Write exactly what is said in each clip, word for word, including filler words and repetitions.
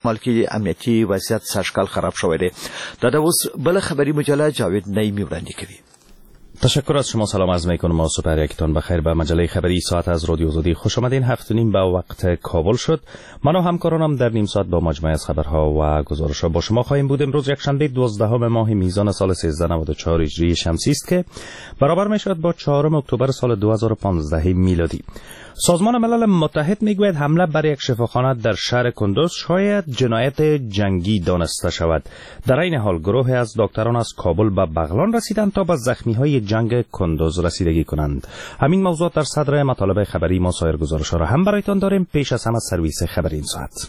مالکی امنیتی وضعیت سرشکل خراب شوی دی. دا اوس بل خبری مجله جاوید نعیمی وړاندې کوي. تشکر از شما. سلام عرض میکنم. ما سپر یکتان بخیر به مجله خبری ساعت از رادیو آزادی خوش آمدین. هفت و نیم به وقت کابل شد. من و همکارانم در نیم ساعت با مجموعه از خبرها و گزارش‌ها با شما خواهیم بود. امروز یکشنبه دوازدهم ماه میزان سال سیزده نود و چهار هجری شمسی است که برابر میشود با چهارم اکتبر سال دو هزار و پانزده میلادی. سازمان ملل متحد میگوید حمله بر یک شفاخانه در شهر کندوز شاید جنایت جنگی دانسته شود. در این حال گروه از دکتران از کابل به بغلان رسیدند تا به زخمی‌های جنگ کندوز رسیدگی کنند. همین موضوعات در صدر مطالب خبری ما. سایر گزارش‌ها را هم برایتان داریم. پیش از همه سرویس خبری این ساعت.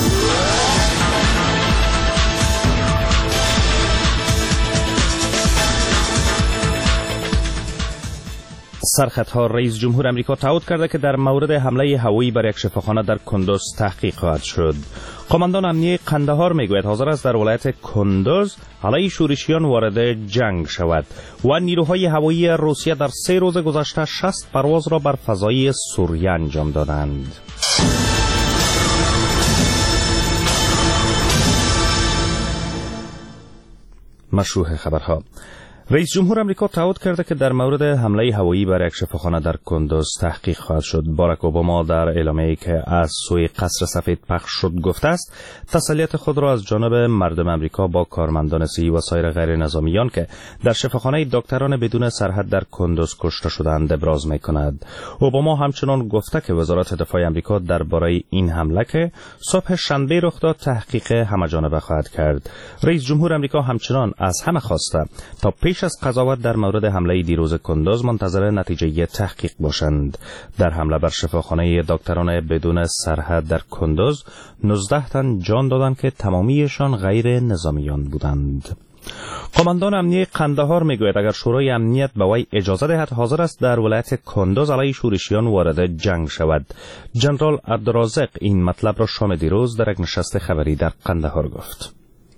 سرخطها. رئیس جمهور امریکا تعهد کرده که در مورد حمله هوایی بر یک شفاخانه در کندوز تحقیق خواهد شد. قماندان امنیه قندهار میگوید حاضر است در ولایت کندوز علیه شورشیان وارد جنگ شود و نیروهای هوایی روسیه در سه روز گذشته شصت پرواز را بر فضای سوریه انجام دادند. مشروع خبرها. رئیس جمهور امریکا تعهد کرده که در مورد حمله هوایی بر یک شفاخانه در کندوز تحقیق خواهد شد. باراک اوباما در اعلامیه‌ای که از سوی قصر سفید پخش شد گفته است تسلیت خود را از جانب مردم امریکا با کارمندان صحی و سایر غیر نظامیان که در شفاخانه دکتران بدون سرحد در کندوز کشته شدند ابراز می‌کند. اوباما همچنان گفته که وزارت دفاع امریکا درباره این حمله که صبح شنبه رخ داد تحقیق همه‌جانبه خواهد کرد. رئیس جمهور امریکا همچنان از همه خواسته تا پیش از قضاوت در مورد حمله دیروز کندوز منتظر نتیجه تحقیق باشند. در حمله بر شفاخانه دکتران بدون سرحد در کندوز نوزده تن جان دادند که تمامیشان غیر نظامیان بودند. قماندان امنیه قندهار میگوید اگر شورای امنیت به وی اجازه دهد حاضر است در ولایت کندوز علیه شورشیان وارد جنگ شود. جنرال عبدالرازق این مطلب را شام دیروز در یک نشست خبری در قندهار گفت.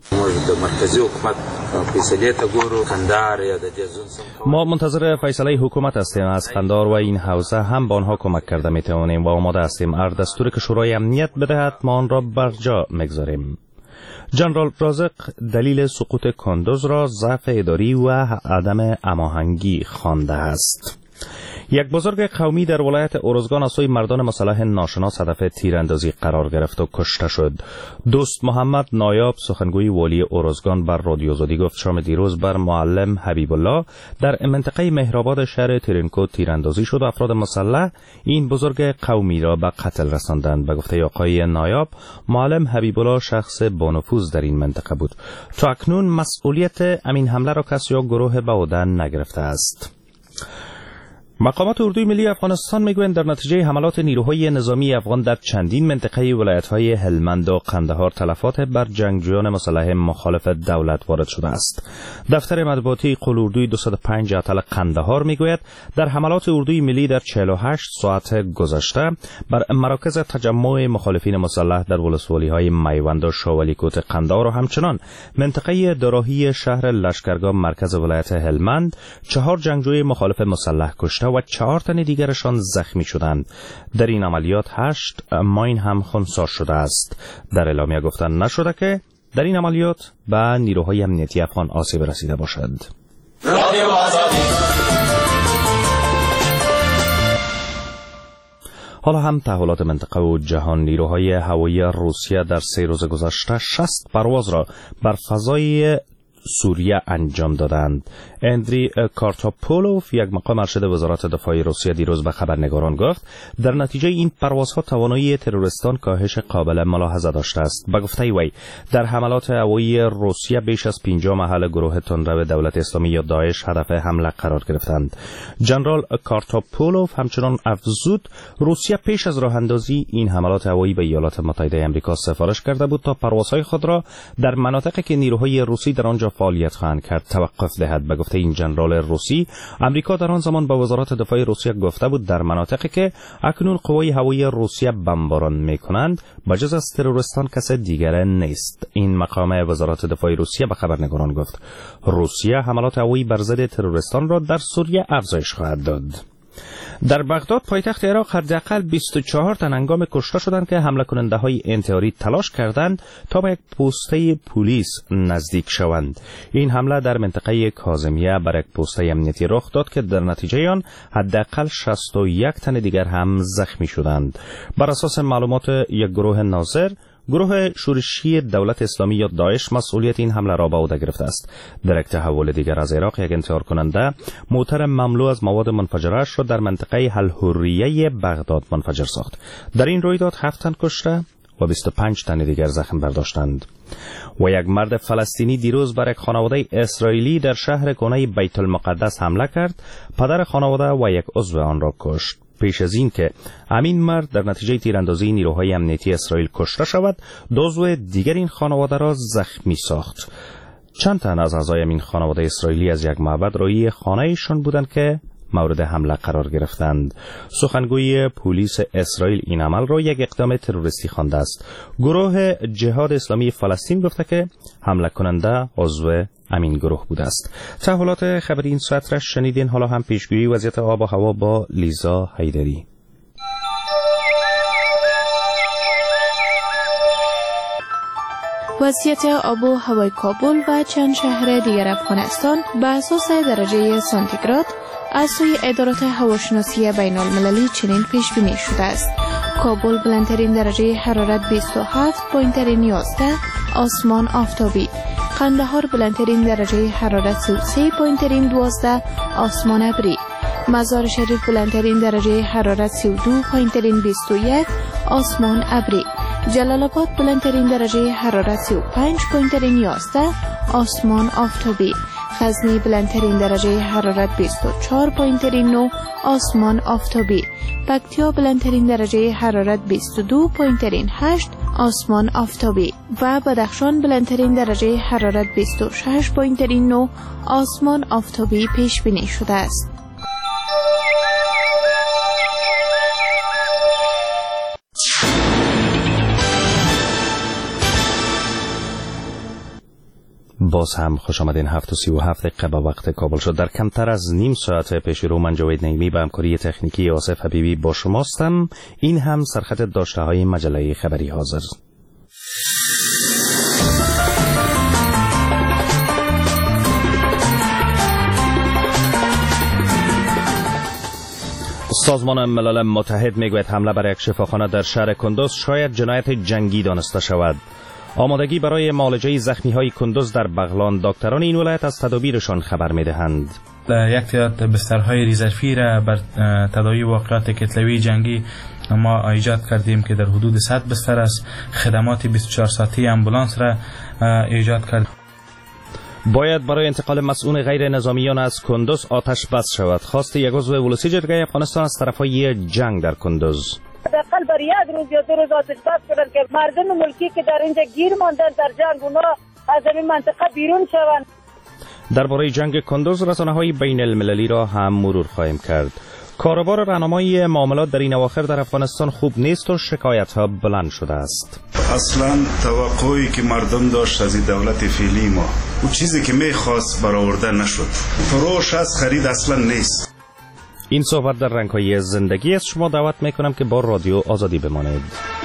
ما منتظر فیصله حکومت هستیم. از قندهار و این حوزه هم با آنها کمک کرده میتوانیم و آماده هستیم. هر دستوری که شورای امنیت بدهد ما آن را بر جا میگذاریم. جنرال رازق دلیل سقوط کندوز را ضعف اداری و عدم هماهنگی خوانده است. یک بزرگ قومی در ولایت اورزگان از سوی مردان مسلح ناشناس هدف تیراندازی قرار گرفت و کشته شد. دوست محمد نایاب سخنگوی والی اورزگان بر رادیو آزادی گفت شام دیروز بر معلم حبیب الله در منطقه مهرآباد شهر ترینکو تیراندازی شد و افراد مسلح این بزرگ قومی را به قتل رساندند. به گفته آقای نایاب معلم حبیب الله شخص با نفوذ در این منطقه بود. تا اکنون مسئولیت امین حمله را کسی یا گروه به عهده نگرفته است. مقامات اردوی ملی افغانستان میگویند در نتیجه حملات نیروهای نظامی افغان در چندین منطقه ولایت‌های هلمند و قندهار تلفات بر جنگجویان مسلح مخالف دولت وارد شده است. دفتر مطبوعاتی قل-اردوی دویست و پنج اعطال قندهار میگوید در حملات اردوی ملی در چهل و هشت ساعت گذشته بر مراکز تجمع مخالفین مسلح در ولسوالی‌های میوند و شاولیکوت قندهار و همچنان منطقه دوراهی شهر لشکرگاه مرکز ولایت هلمند چهار جنگجوی مخالف مسلح کشته و چهار تن دیگرشان زخمی شدند. در این عملیات هشت ماین هم خنثی شده است. در اعلامیه گفتن نشده که در این عملیات به نیروهای امنیتی افغان آسیب رسیده باشد. حالا هم تحولات منطقه و جهان. نیروهای هوایی روسیه در سه روز گذشته شصت پرواز را بر فضای سوریه انجام دادند. اندری کارتاپولوف یک مقام ارشد وزارت دفاع روسیه دیروز به خبرنگاران گفت در نتیجه این پروازها توانایی تروریستان کاهش قابل ملاحظه داشته است. به گفته وی در حملات هوایی روسیه بیش از پنجاه محل گروه تندرو دولت اسلامی یا داعش هدف حمله قرار گرفتند. جنرال کارتاپولوف همچنان افزود روسیه پیش از راه اندازی این حملات هوایی به ایالات متحده آمریکا سفارش کرده بود تا پروازهای خود را در مناطقی که نیروهای روسی در آنجا فعالیت خواهند کرد توقف دهد. به گفته این جنرال روسی آمریکا در آن زمان با وزارت دفاع روسیه گفته بود در مناطقی که اکنون قوای هوایی روسیه بمباران میکنند بجز از تروریستان کس دیگر نیست. این مقام وزارت دفاع روسیه به خبرنگاران گفت روسیه حملات هوایی بر ضد تروریستان را در سوریه افزایش خواهد داد. در بغداد پایتخت عراق حداقل بیست و چهار تن هنگام کشته شدند که حمله کننده های انتحاری تلاش کردند تا به یک پسته پلیس نزدیک شوند. این حمله در منطقه کاظمیه بر یک پسته امنیتی رخ داد که در نتیجه آن حداقل شصت و یک تن دیگر هم زخمی شدند. بر اساس معلومات یک گروه ناظر، گروه شورشی دولت اسلامی یا داعش مسئولیت این حمله را به عهده گرفته است. در یک تحول دیگر از عراق، یک انتحار کننده موتر مملو از مواد منفجره را در منطقه الحریه بغداد منفجر ساخت. در این رویداد هفت تن کشته و بیست و پنج تن دیگر زخم برداشتند. و یک مرد فلسطینی دیروز بر یک خانواده اسرائیلی در شهر کنه بیت المقدس حمله کرد. پدر خانواده و یک عضو آن را کشت. پیش از این که همین مرد در نتیجه تیراندازی نیروهای امنیتی اسرائیل کشته شود، دو عضو دیگر این خانواده را زخمی ساخت. چند تن از اعضای این خانواده اسرائیلی از یک معبد روی خانه‌شان بودند که مورد حمله قرار گرفتند. سخنگوی پلیس اسرائیل این عمل را یک اقدام تروریستی خوانده است. گروه جهاد اسلامی فلسطین گفته که حمله کننده عضو همین گروه بوده است. تحولات خبری این ساعت را شنیدین. حالا هم پیشگویی وضعیت آب و هوا با لیزا حیدری. وضعیت آب و هوای کابل و چند شهر دیگر افغانستان به اساس درجه سانتیگراد از سوی ادارات هواشناسی بین المللی چنین پیش بینی شده است: کابل بلندترین درجه حرارت بیست و هفت پایین ترین یازده، آسمان آفتابی. قندهار بلندترین درجه حرارت سی و سه پایین ترین دوازده، آسمان ابری. مزار شریف بلندترین درجه حرارت سی و دو پایین ترین بیست و یک، آسمان ابری. جلال آباد بلندترین درجه حرارت سی و پنج پایین ترین یازده، آسمان آفتابی. غزنی بلندترین درجه حرارت بیست و چهار پایین ترین نه، آسمان آفتابی. پکتیا بلندترین درجه حرارت بیست و دو پایین ترین هشت، آسمان آفتابی. و بدخشان بلندترین درجه حرارت بیست و شش پایین ترین نه، آسمان آفتابی پیش بینی شده است. باز هم خوش آمدین. هفت و سی و هفت دقیقه به وقت کابل شد. در کمتر از نیم ساعت پیش رو من جاوید نعیمی به همکاری تکنیکی آصف حبیبی با شماستم. این هم سرخط داشته های مجله خبری حاضر. سازمان ملل متحد میگوید حمله بر یک شفاخانه در شهر کندوز شاید جنایت جنگی دانسته شود. آمادگی برای معالجه زخمی‌های کندوز در بغلان. دکتران این ولایت از تدابیرشان خبر می‌دهند. یک تعداد بسترهای ریزرفی را بر تداوی واقعات کتلوی جنگی ما ایجاد کردیم که در حدود صد بستر است. خدمات بیست و چهار ساعته امبولانس را ایجاد کردیم. باید برای انتقال مسئول غیر نظامیان از کندوز آتش بس شود. خواست یک عضو ولسی جرگه افغانستان از طرفای جنگ در کندوز. حداقل بر یک روز یا دو روز آتش بس شدن که مردم ملکی که در اینجا گیر ماندن در جنگ اونا از این منطقه بیرون شوند. درباره جنگ کندوز رسانه‌های بین المللی را هم مرور خواهیم کرد. کاروبار راهنمایی معاملات در این اواخر در افغانستان خوب نیست و شکایت‌ها بلند شده است. اصلا توقعی که مردم داشت از این دولت فعلی ما و چیزی که می‌خواست برآورده نشد. فروش از خرید اصلا نیست. این صحبت در رنگ‌های زندگی است. شما دعوت می‌کنم که با رادیو آزادی بمانید.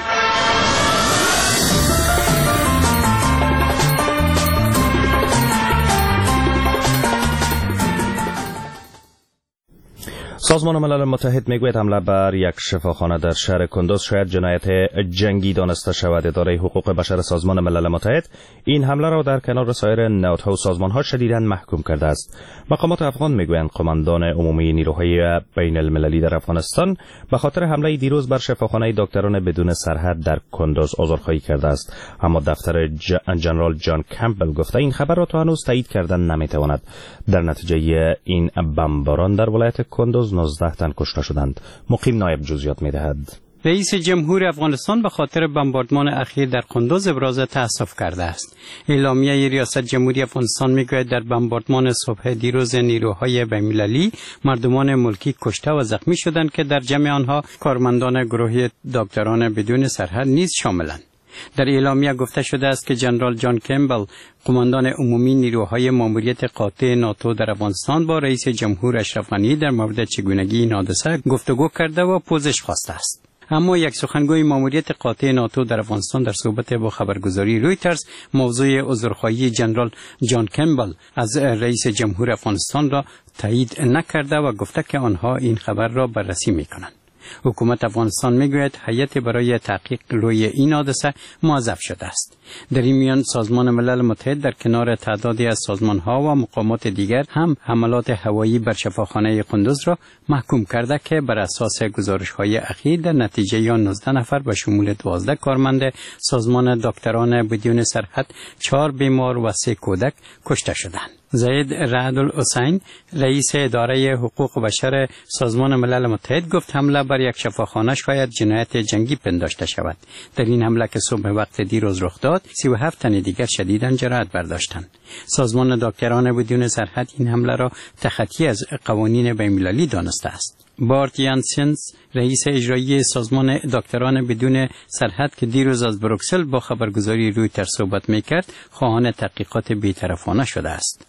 سازمان ملل متحد میگوید حمله بر یک شفاخانه در شهر کندوز شاید جنایت جنگی دانسته شود. اداره حقوق بشر سازمان ملل متحد این حمله را در کنار سایر نهادها و سازمان‌ها شدیداً محکوم کرده است. مقامات افغان میگویند قماندان عمومی نیروهای بین المللی در افغانستان به خاطر حمله دیروز بر شفاخانه دکتران بدون سرحد در کندوز عذرخواهی کرده است، اما دفتر جنرال جان کمپبل گفته این خبر را تا هنوز تایید کردن نمیتواند. در نتیجه این بمباران در ولایت کندوز نوزده تن کشته شدند. مقیم نایب جزئیات می‌دهد. رئیس جمهور افغانستان به خاطر بمباردمان اخیر در کندوز ابراز تأسف کرده است. اعلامیه ریاست جمهوری افغانستان میگوید در بمباردمان صبح دیروز نیروهای بین‌المللی مردمان ملکی کشته و زخمی شدند که در جمع آنها کارمندان گروه دکتران بدون سرحد نیز شاملند. در اعلامیه گفته شده است که جنرال جان کمبل قماندان عمومی نیروهای ماموریت قاطع ناتو در افغانستان با رئیس جمهور اشرف غنی در مورد چگونگی این حادثه گفتگو کرده و پوزش خواسته است. اما یک سخنگوی ماموریت قاطع ناتو در افغانستان در صحبت با خبرگزاری رویترز موضوع عذرخواهی جنرال جان کمبل از رئیس جمهور افغانستان را تایید نکرده و گفته که آنها این خبر را بررسی می‌کنند. حکومت افغانستان میگوید هیئت برای تحقیق روی این حادثه موظف شده است. در این میان سازمان ملل متحد در کنار تعدادی از سازمان‌ها و مقامات دیگر هم حملات هوایی بر شفاخانه قندوز را محکوم کرده که بر اساس گزارش‌های اخیر در نتیجه آن نوزده نفر به شمول دوازده کارمند سازمان دکتران بدون سرحد، چهار بیمار و سه کودک کشته شدند. زید رعد الحسین رئیس اداره حقوق بشر سازمان ملل متحد گفت حمله بر یک شفاخانه شاید جنایت جنگی پنداشته شود. در این حمله که صبح وقت دیروز رخ داد، سی و هفت تن دیگر شدیداً جراحت برداشتند. سازمان دکتران بدون سرحد این حمله را تخطی از قوانین بین‌المللی دانسته است. بارت یانسنز رئیس اجرایی سازمان دکتران بدون سرحد که دیروز از بروکسل با خبرگزاری رویترز صحبت میکرد خواهان تحقیقات بی‌طرفانه شده است.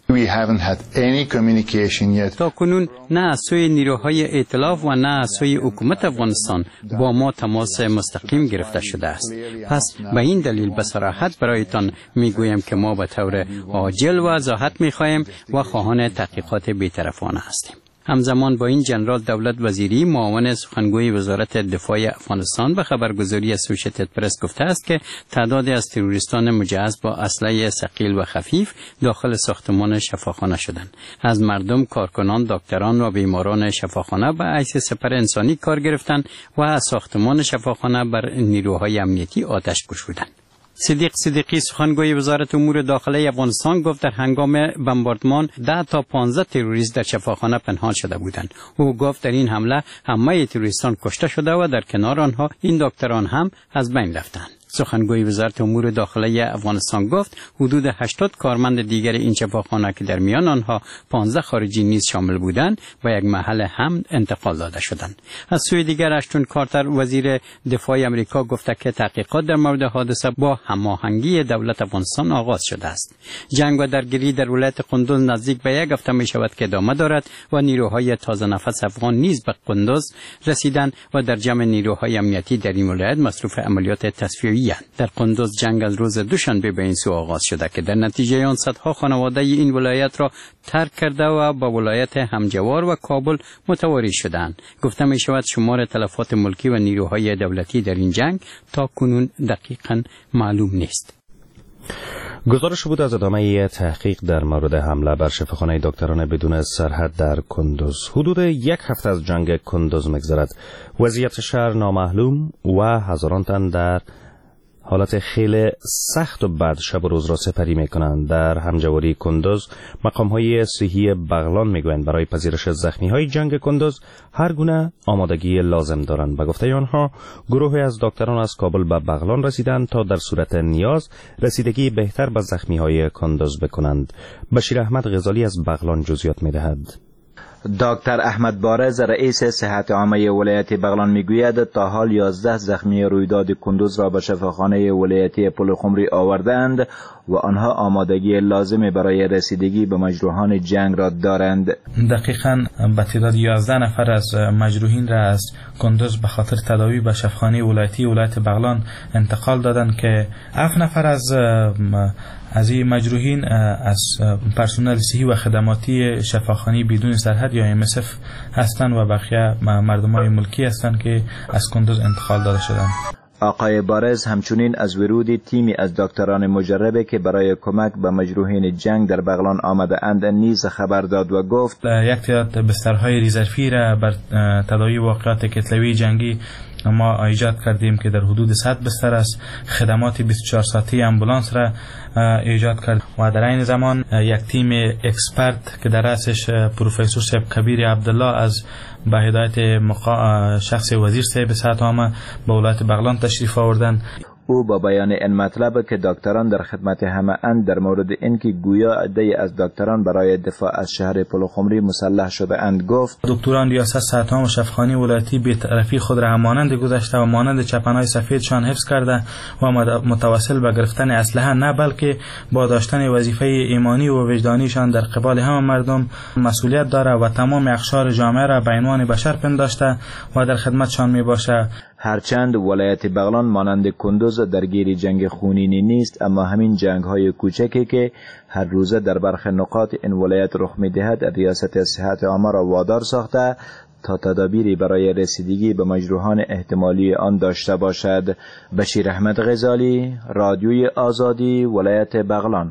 تا کنون نه از سوی نیروهای ائتلاف و نه از سوی حکومت افغانستان با ما تماس مستقیم گرفته شده است. پس به این دلیل به صراحت برایتان میگویم که ما به طور عاجل و وضاحت میخواهیم و خواهان تحقیقات بی‌طرفانه هستیم. همزمان با این جنرال دولت وزیری معاون سخنگوی وزارت دفاع افغانستان به خبرگزاری اسوشیتد پرس گفته است که تعدادی از تروریستان مجهز با اسلحه ثقیل و خفیف داخل ساختمان شفاخانه شدند. از مردم، کارکنان، دکتران و بیماران شفاخانه به حیث سپر انسانی کار گرفتند و از ساختمان شفاخانه بر نیروهای امنیتی آتش گشودند. صدیق صدیقی سخنگوی وزارت امور داخلی افغانستان گفت در هنگام بمباردمان ده تا پانزده تروریست در شفاخانه پنهان شده بودند. او گفت در این حمله همه تروریستان کشته شده و در کنار آنها این دکتران هم از بین رفتند. سخنگوی وزارت امور داخلی افغانستان گفت حدود هشتاد کارمند دیگر این شفاخانه که در میان آنها پانزده خارجی نیز شامل بودند و یک محل هم انتقال داده شدند. از سوی دیگر اشتون کارتر وزیر دفاع آمریکا گفته که تحقیقات در مورد حادثه با هماهنگی دولت افغانستان آغاز شده است. جنگ و درگیری در ولایت قندوز نزدیک به یک هفته می شود که ادامه دارد و نیروهای تازه نفس افغان نیز به قندوز رسیدند و در جمع نیروهای امنیتی در این ولایت مصروف عملیات تصفیه‌ای در قندوز جنگ از روز دوشنبه به این سو آغاز شده که در نتیجه آن صدها خانواده این ولایت را ترک کرده و با ولایت همجوار و کابل متواری شدند. گفته می شود شمار تلفات ملکی و نیروهای دولتی در این جنگ تا کنون دقیقاً معلوم نیست. گزارش بود از ادامه تحقیق در مورد حمله بر شفاخانه دکتران بدون سرحد در کندوز. حدود یک هفته از جنگ کندوز مگذرد. وضعیت شهر نامعلوم و هزاران تن در حالت خیلی سخت و بد شب و روز را سپری میکنند. در همجواری کندوز مقامهای صحی بغلان میگویند برای پذیرش زخمی های جنگ کندوز هر گونه آمادگی لازم دارند. به گفته آنها گروهی از دکتران از کابل به بغلان رسیدند تا در صورت نیاز رسیدگی بهتر به زخمی های کندوز بکنند. بشیر احمد غزالی از بغلان جزئیات میدهد. دکتر احمد بارز رئیس صحت عامه ولایت بغلان میگوید تا حال یازده زخمی رویداد کندوز را به شفاخانه ولایتی پلخمری آوردند و آنها آمادگی لازم برای رسیدگی به مجروحان جنگ را دارند. دقیقاً به تعداد یازده نفر از مجروحین را از کندوز به خاطر تداوی به شفاخانه ولایتی ولایت بغلان انتقال دادند که هفت نفر از از این مجروحین از پرسنل صحی و خدماتی شفاخانه بدون سرحد یا ام اس اف هستند و بقیه مردمان ملکی هستند که از کندوز انتقال داده شدند. آقای بارز همچنین از ورود تیمی از دکتران مجربه که برای کمک به مجروحین جنگ در بغلان آمده اند نیز خبر داد و گفت یک تعداد بسترهای ریزرفی را بر تداوی واقعات کتلوی جنگی ما ایجاد کردیم که در حدود صد بستر است. خدمات بیست و چهار ساعته امبولانس را ایجاد کرد و در این زمان یک تیم اکسپرت که در رأسش پروفسور صاحب کبیر عبدالله از به هدایت شخص وزیر صاحب صحت عامه به ولایت بغلان تشریف آوردند. او با بیان این مطلب که دکتران در خدمت همه اند در مورد اینکه گویا عده‌ای از دکتران برای دفاع از شهر پلخمری مسلح شده اند گفت: دکتران ریاست سرطان و شفاخانه ولایتی بی‌طرفی خود را همانند گذشته و مانند چپنهای سفیدشان حفظ کرده و متوسل به گرفتن اسلحه نه بلکه با داشتن وظیفه ایمانی و وجدانیشان در قبال همه مردم مسئولیت داره و تمام اقشار جامعه را به عنوان بشر پنداشته و در خدمتشان می باشه. هرچند ولایت بغلان مانند کندوز درگیر جنگ خونینی نیست، اما همین جنگ های کوچکی که هر روزه در برخی نقاط این ولایت رخ می دهد ریاست صحت عامه را وادار ساخته تا تدابیری برای رسیدگی به مجروحان احتمالی آن داشته باشد. بشیر احمد غزالی، رادیوی آزادی، ولایت بغلان.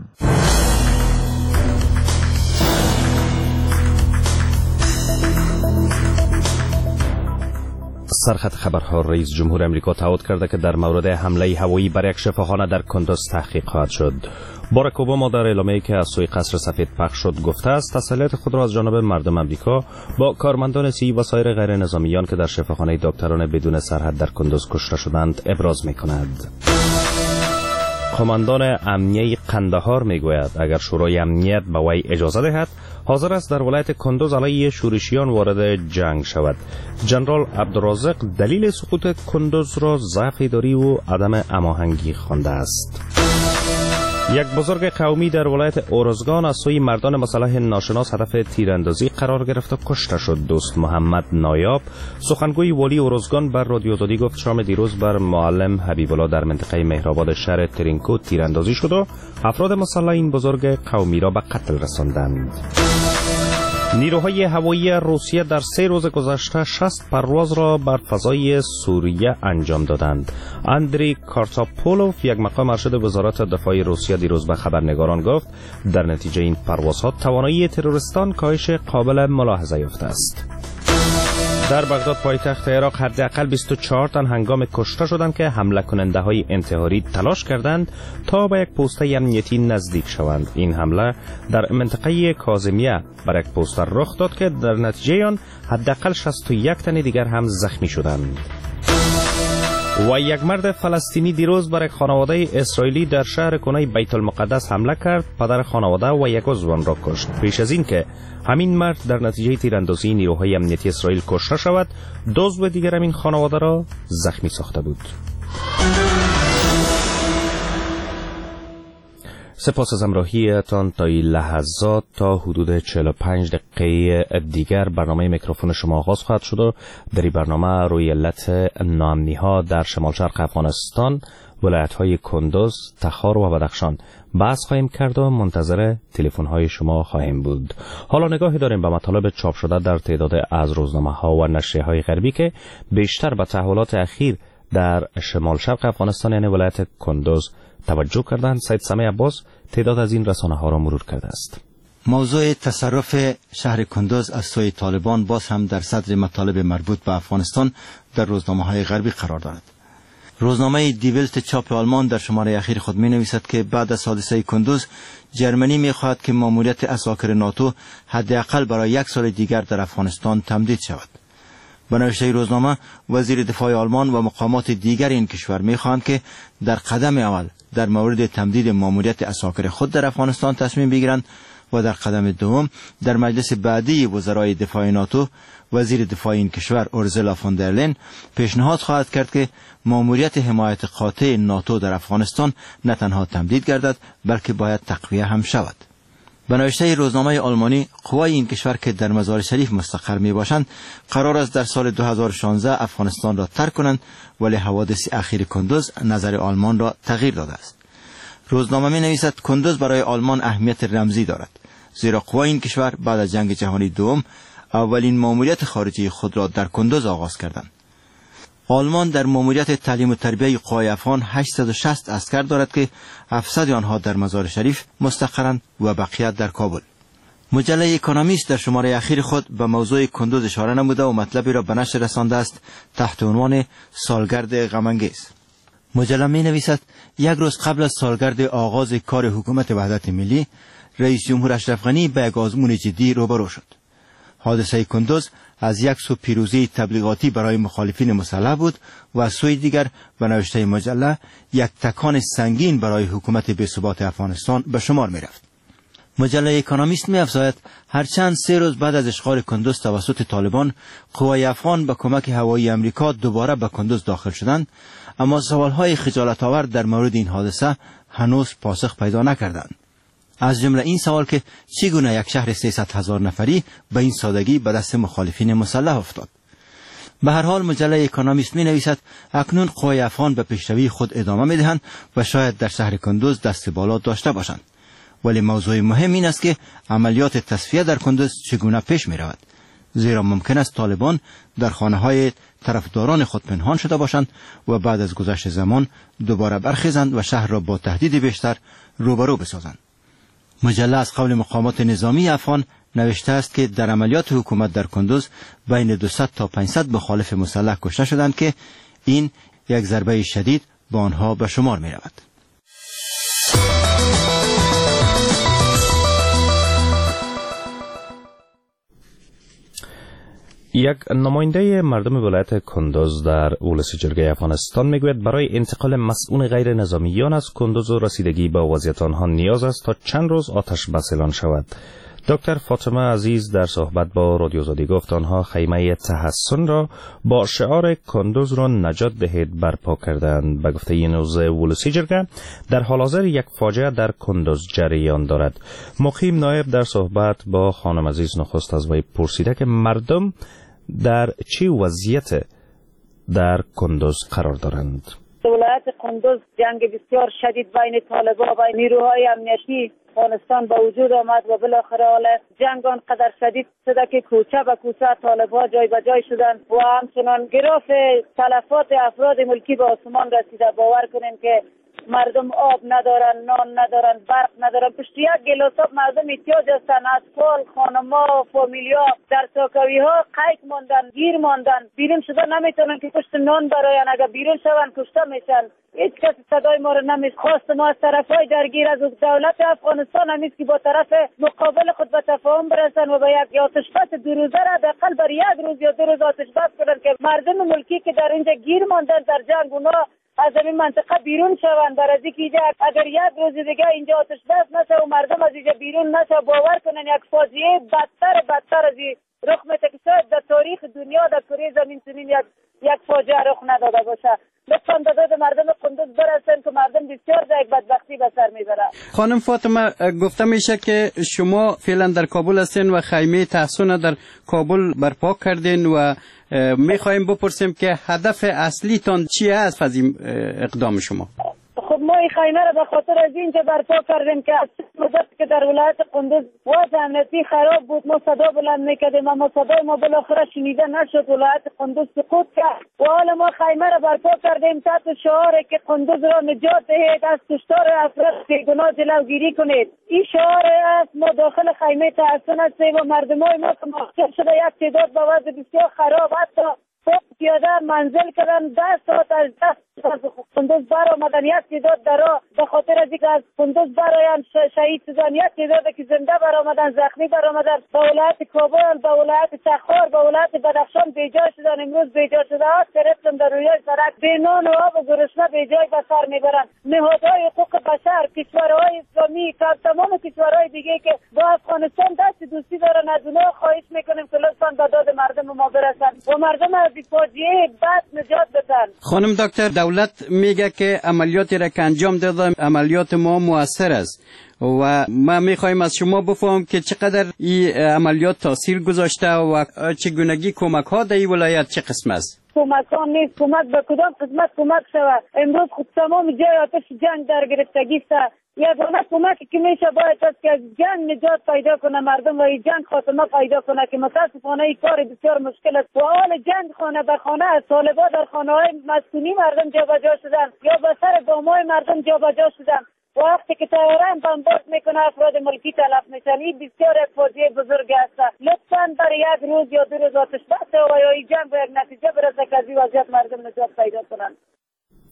سرخط خبرها: رئیس جمهور امریکا تعهد کرده که در مورد حمله هوایی بر یک شفاخانه در کندوز تحقیق خواهد شد. باراک اوباما در اعلامیه‌ای که از سوی قصر سفید پخش شد گفته است تسلیت خود را از جانب مردم امریکا با کارمندان صحی و سایر غیر نظامیان که در شفاخانه دکتران بدون سرحد در کندوز کشته شدند ابراز می‌کند. قماندان امنیه قندهار میگوید اگر شورای امنیت به وی اجازه دهد حاضر است در ولایت کندوز علیه شورشیان وارد جنگ شود. جنرال عبدالرازق دلیل سقوط کندوز را ضعف اداری و عدم هماهنگی خوانده است. یک بزرگ قومی در ولایت اورزگان از سوی مردان مسلح ناشناس هدف تیراندازی قرار گرفت و کشته شد. دوست محمد نایاب سخنگوی والی اورزگان بر رادیو آزادی گفت شام دیروز بر معلم حبیب الله در منطقه مهرآباد شهر ترینکو تیراندازی شد و افراد مسلح این بزرگ قومی را به قتل رساندند. نیروهای هوایی روسیه در سه روز گذشته شصت پرواز را بر فضای سوریه انجام دادند. اندری کارتاپولوف یک مقام ارشد وزارت دفاع روسیه دیروز به خبرنگاران گفت در نتیجه این پروازها توانایی تروریستان کاهش قابل ملاحظه یافته است. در بغداد پایتخت عراق حداقل بیست و چهار تن هنگام کشته شدند که حمله کننده های انتحاری تلاش کردند تا به یک پوسته امنیتی نزدیک شوند. این حمله در منطقه کاظمیه بر یک پوسته رخ داد که در نتیجه آن حداقل شصت و یک تن دیگر هم زخمی شدند. و یک مرد فلسطینی دیروز بر یک خانواده اسرائیلی در شهر کنای بیت المقدس حمله کرد. پدر خانواده و یک عضو آن را کشت. پیش از این که همین مرد در نتیجه تیراندازی نیروهای امنیتی اسرائیل کشته شود، دو عضو دیگر این خانواده را زخمی ساخته بود. سپاس از همراهیتان تا این لحظات. تا حدود چهل و پنج دقیقه دیگر برنامه میکروفون شما آغاز خواهد شد و در این برنامه روی علت ناامنی ها در شمال شرق افغانستان، ولایت های کندوز، تخار و بدخشان بحث خواهیم کرد و منتظر تلفن های شما خواهیم بود. حالا نگاهی داریم به مطالب چاپ شده در تعداد از روزنامه ها و نشریه های غربی که بیشتر به تحولات اخیر در شمال شرق افغانستان یعنی ولایت کندوز توجه کردند. سید سمیع عباس تعداد از این رسانه ها را مرور کرده است. موضوع تصرف شهر کندوز از سوی طالبان باز هم در صدر مطالب مربوط به افغانستان در روزنامه های غربی قرار دارد. روزنامه دی ولت چاپ آلمان در شماره اخیر خود می نویسد که بعد از حادثه کندوز جرمنی می خواهد که ماموریت اساکر ناتو حداقل برای یک سال دیگر در افغانستان تمدید شود. به نوشته روزنامه وزیر دفاع آلمان و مقامات دیگر این کشور می خواهند که در قدم اول در مورد تمدید ماموریت اساکر خود در افغانستان تصمیم بگیرند و در قدم دوم در مجلس بعدی وزرای دفاع ناتو وزیر دفاع این کشور اورزلا فون در لین پیشنهاد خواهد کرد که ماموریت حمایت قاطع ناتو در افغانستان نه تنها تمدید گردد بلکه باید تقویه هم شود. به نوشته روزنامه آلمانی قوای این کشور که در مزار شریف مستقر می باشند قرار است در سال دو هزار و شانزده افغانستان را ترک کنند، ولی حوادث اخیر کندوز نظر آلمان را تغییر داده است. روزنامه می نویسد کندوز برای آلمان اهمیت رمزی دارد، زیرا قوای این کشور بعد از جنگ جهانی دوم اولین ماموریت خارجی خود را در کندوز آغاز کردند. آلمان در ماموریت تعلیم و تربیت قوای افغان هشتصد و شصت عسکر دارد که هفتصد آنها در مزار شریف مستقرند و بقیه در کابل. مجله اکونومیست در شماره اخیر خود به موضوع کندوز اشاره نموده و مطلبی را به نشر رسانده است تحت عنوان سالگرد غم‌انگیز. مجله می نویسد یک روز قبل از سالگرد آغاز کار حکومت وحدت ملی، رئیس جمهور اشرف غنی به یک آزمون جدی روبرو شد. حادثه کندوز از یک سو پیروزی تبلیغاتی برای مخالفین مسلح بود و از سوی دیگر به نوشته مجله یک تکان سنگین برای حکومت بی‌ثبات افغانستان به شمار می رفت. مجله اکونومیست می افزاید هرچند سه روز بعد از اشغال کندوز توسط طالبان قوای افغان به کمک هوایی امریکا دوباره به کندوز داخل شدند، اما سوالهای خجالت آور در مورد این حادثه هنوز پاسخ پیدا نکردند. از جمله این سوال که چگونه یک شهر سیصد هزار نفری به این سادگی به دست مخالفین مسلح افتاد. به هر حال مجله اکونومیست می نویسد اکنون قوای افغان به پیشروی خود ادامه می دهند و شاید در شهر کندوز دست بالا داشته باشند. ولی موضوع مهم این است که عملیات تصفیه در کندوز چگونه پیش می رود، زیرا ممکن است طالبان در خانه های طرفداران خود پنهان شده باشند و بعد از گذشت زمان دوباره برخیزند و شهر را با تهدید بیشتر روبرو بسازند. مجله از قول مقامات نظامی افغان نوشته است که در عملیات حکومت در کندوز بین دویست تا پانصد مخالف مسلح کشته شدند که این یک ضربه شدید به آنها به شمار می رود. یک نماینده مردم ولایت کندوز در اولس جرگه افغانستان میگوید برای انتقال مسئول غیر نظامیان از کندوز و رسیدگی به وضعیت آنها نیاز است تا چند روز آتش بس اعلان شود. دکتر فاطمه عزیز در صحبت با رادیو آزادی گفت آنها خیمه تحسن را با شعار کندوز را نجات دهید برپا کردند. به گفته این عضو اولس جرگه در حال حاضر یک فاجعه در کندوز جریان دارد. مقیم نایب در صحبت با خانم عزیز نخست از وی پرسیده که مردم در چه وضعیت در کندوز قرار دارند. ولایت کندوز جنگ بسیار شدید بین طالبان و نیروهای امنیتی افغانستان به وجود آمد و بالاخره حال جنگ آنقدر شدید شده که کوچه به کوچه طالبان جای به جای شدند و همچنان گراف تلفات افراد ملکی به آسمان رسیده. باور کنیم که مردم آب ندارن، نان ندارن، برق ندارن. پشت یک گلاس آب مردم احتیاج هستن. اطفال، خانما، فامیلیا در ساکوی ها قید ماندن، گیر ماندن، بیرون شده نمیتونن که پشت نان براین. اگر بیرون شون کشته میشن. هیچ کسی صدای ما رو نمیشنوه. خواست ما از طرفای درگیر از دولت افغانستان همیست که با طرف مقابل خود به تفاهم برسن و به یک آتش بس دو روزه را حداقل بر یک روز یا دو روز آتش بس کنن که مردم ملکی که در اینجا گیر ماندن در جنگ اونا از این منطقه بیرون شوند. در از اینکه اگر یک روز دیگه اینجا آتش بس نشه و مردم از اینجا بیرون نشه، باور کنن یک فاجعه بدتر بدتر از این رخ میده که شاید در تاریخ دنیا در کره زمین چنین یک یک فاجعه رخ نداده باشه. لطفاً به داد مردم کندوز برسن که مردم بسیار در یک بدبختی به سر میبرن. خانم فاطمه، گفته میشه که شما فعلا در کابل هستین و خیمه تحسن در کابل برپا کردین و میخوایم بپرسیم که هدف اصلی تان چیه است از این اقدام شما؟ خب ما این خیمه را به خاطر از اینجا برپا کردیم که از مدت که در ولایت کندوز وضع امنیتی خراب بود ما صدا بلند میکردیم اما صدای ما بالاخره شنیده نشد. ولایت کندوز سقوط کرد و حالا ما خیمه را برپا کردیم تحت شعاری که کندوز را نجات دهید، از کشتار افراد بیگناه جلوگیری کنید. این شعار است. ما داخل خیمه تحسن هستیم و مردمای ما که مواجه شده یک تعداد به وضع بسیار خراب حتی پیاده منزل کردن ده ساعت از دست از کندوز بر آمدن. یک تعداد در راه به خاطر از اینکه از کندوز براین شهید شدن، یک تعداد که زنده بر آمدن، زخمی بر آمدن. به ولایت کابل، به ولایت تخار، به ولایت بدخشان بیجای شدن. امروز بیجای شده ها ترسم در روی سرک بی نان و آب و گرسنه بیجای به سر میبرن. نهادهای حقوق بشر، کشورهای اسلامی، تمام کشورهای دیگه که با افغانستان دست دوستی دارن از اونها خواهش میکنیم که لطفاً به داد مردم ما برسن و مردم از فاجعه بد نجات بدن. خانم دکتر، دولت میگه که عملیاتی را که انجام داده عملیات ما موثر است و ما میخوایم از شما بفهم که چقدر این عملیات تاثیر گذاشته و چگونگی کمک ها در این ولایت چه قسم است؟ کمک ها نیست. کمک به کدام قسمت کمک شود؟ امروز خود تمام جای آتش جنگ در گرفتگی است. یگانه کمکی که میشه باید است که از جنگ نجات پیدا کنه مردم و این جنگ خاتمه پیدا کنه که متاسفانه این کار بسیار مشکل است. و حال جنگ خانه به خانه است. طالبان در خانه های مسکونی مردم جابجا شدن یا به سر بامای مردم جابجا شدن. وقتی که طیران بمبارد میکنه افراد ملکی تلف میشن. این بسیار یک فاجعه بزرگ است. لطفاً در یک روز یا دو روز آتش بس و یا این جنگ به یک نتیجه برسه که از این وضعیت مردم نجات پیدا کنند.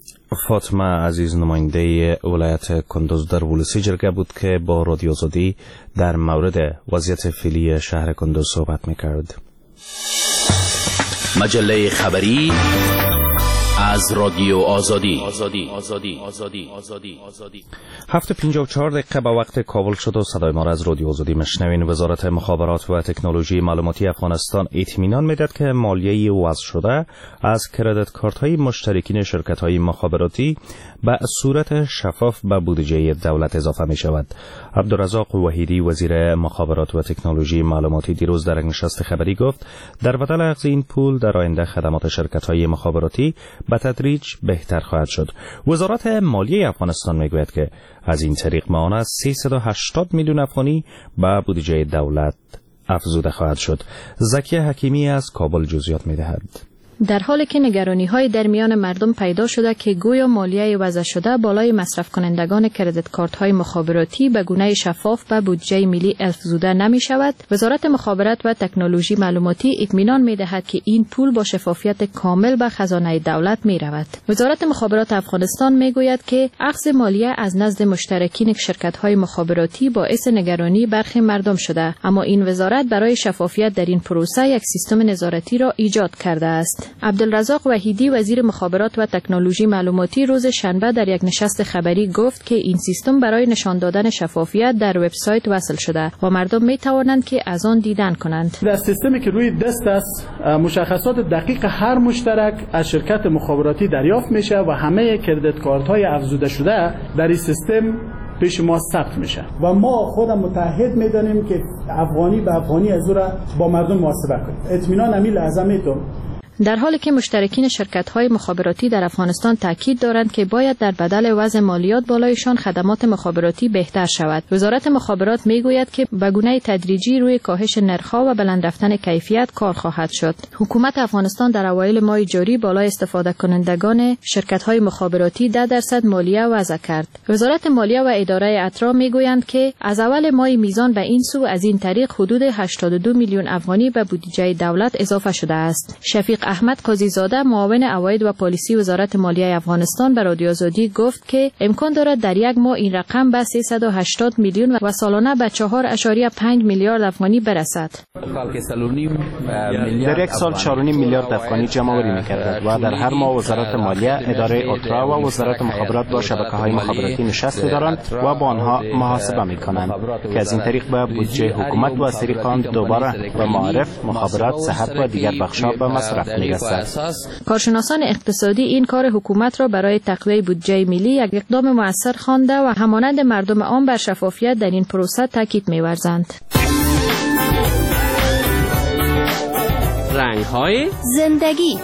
فاطمه عزیز نماینده ولایت کندوز در ولسی جرگه بود که با رادیو آزادی در مورد وضعیت فعلی شهر کندوز صحبت میکرد. مجله خبری از رادیو آزادی. آزادی آزادی آزادی آزادی آزادی هفت پنجاه و چهار دقیقه به وقت کابل شد و صدای ما را از رادیو آزادی مشنوین. وزارت مخابرات و تکنولوژی معلوماتی افغانستان اطمینان میداد که مالیه وضع شده از کردیت کارت های مشترکین شرکت های مخابراتی به صورت شفاف به بودجه دولت اضافه می شود. عبدالرزاق وحیدی وزیر مخابرات و تکنولوژی معلوماتی دیروز در نشست خبری گفت در بدل اخذ این پول در آینده خدمات شرکت های مخابراتی به تدریج بهتر خواهد شد. وزارت مالیه افغانستان میگوید که از این طریق معاون سیصد و هشتاد میلیون افغانی به بودجه دولت افزوده خواهد شد. زکی حکیمی از کابل جزئیات میدهد. در حالی که نگرانی‌های در میان مردم پیدا شده که گویا مالیه وضع شده بالای مصرف کنندگان کردیت کارت‌های مخابراتی به گونه شفاف به بودجه ملی افزوده نمی‌شود، وزارت مخابرات و تکنولوژی معلوماتی اطمینان می‌دهد که این پول با شفافیت کامل به خزانه دولت می‌رود. وزارت مخابرات افغانستان می‌گوید که اخذ مالیه از نزد مشترکین شرکت‌های مخابراتی باعث نگرانی برخی مردم شده، اما این وزارت برای شفافیت در این پروسه یک سیستم نظارتی را ایجاد کرده است. عبدالرزاق وحیدی وزیر مخابرات و تکنولوژی معلوماتی روز شنبه در یک نشست خبری گفت که این سیستم برای نشان دادن شفافیت در وبسایت وصل شده و مردم می توانند که از آن دیدن کنند. در سیستمی که روی دست است مشخصات دقیق هر مشترک از شرکت مخابراتی دریافت میشه و همه کردیت کارت های افزوده شده در این سیستم پیش ما ثبت میشه و ما خودم متعهد میدانیم که افغانی به افغانی از او را با مردم محاسبه کنیم. اطمینان امی لحظه میتون. در حالی که مشترکین شرکت‌های مخابراتی در افغانستان تاکید دارند که باید در بدل وضع مالیات بالایشان خدمات مخابراتی بهتر شود، وزارت مخابرات میگوید که به گونه تدریجی روی کاهش نرخ‌ها و بلند رفتن کیفیت کار خواهد شد. حکومت افغانستان در اوایل ماه جاری بالای استفاده کنندگان شرکت‌های مخابراتی ده درصد مالیه وضع کرد. وزارت مالیه و اداره اطراح میگویند که از اول ماه میزان به این سو از این طریق حدود هشتاد و دو میلیون افغانی به بودجه دولت اضافه شده است. شفیق احمد قاضی زاده معاون عواید و پالیسی وزارت مالیه افغانستان به رادیو آزادی گفت که امکان دارد در یک ماه این رقم به سیصد و هشتاد میلیون و سالانه به چهار ممیز پنج میلیارد افغانی برسد. در یک سال چهار و نیم میلیارد افغانی جمع آوری می‌کردند و در هر ماه وزارت مالیه، اداره اطراح و وزارت مخابرات با شبکه‌های مخابراتی نشست دارند و با آنها محاسبه می‌کنند که از این طریق به بودجه حکومت و از طریق آن دوباره به معارف، مخابرات، صحت و دیگر بخش‌ها به مصرف می‌رسد. کارشناسان اقتصادی این کار حکومت را برای تقویت بودجه ملی یک اقدام مؤثر خوانده و همانند مردم عام بر شفافیت در این پروسه تاکید می‌ورزند. رنگ‌های زندگی.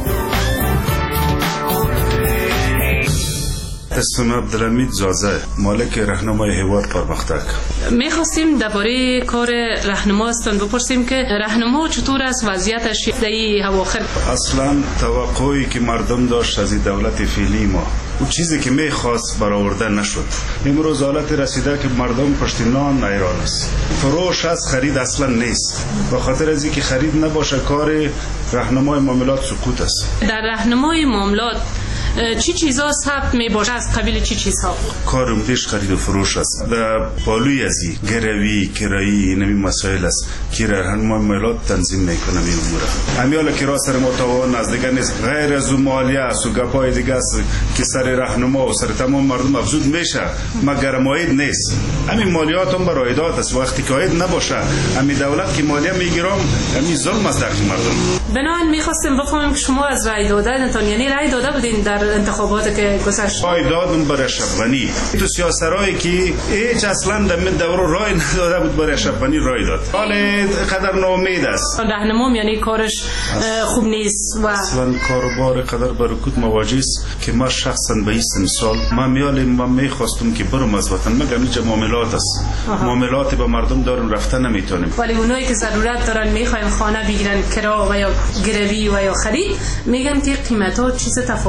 اسمم عبدالحمید زازه، مالک راهنمای حوار پرمختک. می‌خواستیم درباره کار راهنماستون بپرسیم که راهنما چطور است وضعیتش در این اواخر؟ اصلا توقعی که مردم داشت از دولت فعلی ما اون چیزی که می‌خواست برآورده نشد. امروز حالت رسیده که مردم پشت نان حیران است. فروش از خرید اصلا نیست. به خاطر از اینکه خرید نباشه کار راهنمای معاملات سقوط است. در راهنمای معاملات چی چیزا ثبت می باشه از قبیل چی چیزها؟ کارم پیش خرید و فروش است. در پالوی ازی گروی کرایی اینمی مسائل است که راهنمای معاملات تنظیم میکنه این امور. همیالا که را سر متوان از دیگه نیست، غیر از مالیه است و گپای دیگه است که سر راهنما و سر تمام مردم افزود میشه مگر ماید نیست. همین مالیات هم برای عایدات است. وقتی که عاید نباشه همین دولت که مالیه میگیرم همین ظلم است در مردم. بنابراین میخواستیم بفهمیم که شما از رای دادنتون یعنی رای داده بودین در انتخابات که گذشت؟ رای دادم برای شبونی. تو سیاسترایی که هیچ اصلا در دور رای نداده بود برای شبونی رای داد. حال قدر ناامید است. راهنما یعنی کارش خوب نیست و اصلا کاروبار قدر برکوت مواجه است که ما شخصا به این سال ما میالیم ما میخواستم که برم از وطن مگم اینجا معاملات است. معاملات با مردم دارن رفتن نمیتونیم. ولی اونایی که ضرورت دارن میخواین خانه بگیرن کرا و یا گروی و یا خرید میگن که قیمتا چیز تفاوت نامه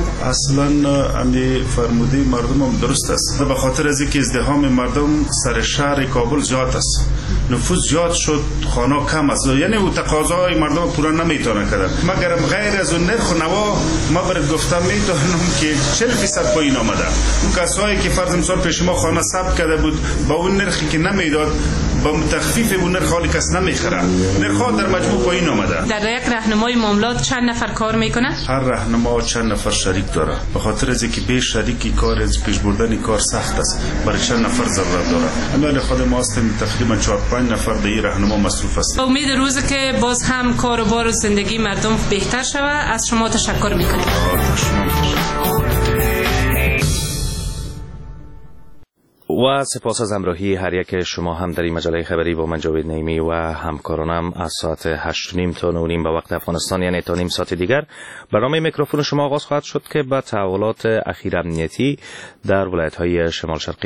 آمده؟ اصلا امی فرموده مردم هم درست است. به خاطر از اینکه ازدحام مردم سر شهر کابل زیاد است، نفوذ زیاد شد، خانه کم است، یعنی او تقاضای مردم پورا نمیتونه کردن. مگر غیر از اون نرخ و نوا ما برات گفتم میتونم که چهل درصد پایین آمده. اون کسایی که فرض مثال پیش ما خانه ثبت کرده بود با اون نرخی که نمیداد، با تخفیف اون نرخ حالی کس نمیخره، نرخ در مجموع پایین آمده. در یک راهنمای معاملات چند نفر کار میکنه؟ هر راهنما چند نفر شریک داره. به خاطر از اینکه به شریکی کار از پیش بردن کار سخت است، برای چند نفر ضرورت داره. اما خود ما هستیم تقریبا چهار پنج نفر در این راهنما مصروف است. امید روزی که باز هم کار و بار و زندگی مردم بهتر شود. از شما تشکر میکنیم. و سپاس از همراهی هر یک شما هم در این مجله خبری با من جاوید نعیمی و همکارانم. از ساعت هشت و نیم تا نه و نیم به وقت افغانستان، یعنی تا نیم ساعت دیگر، برنامه میکروفون شما آغاز خواهد شد که با تحولات اخیر امنیتی در ولایت‌های شمال شرقی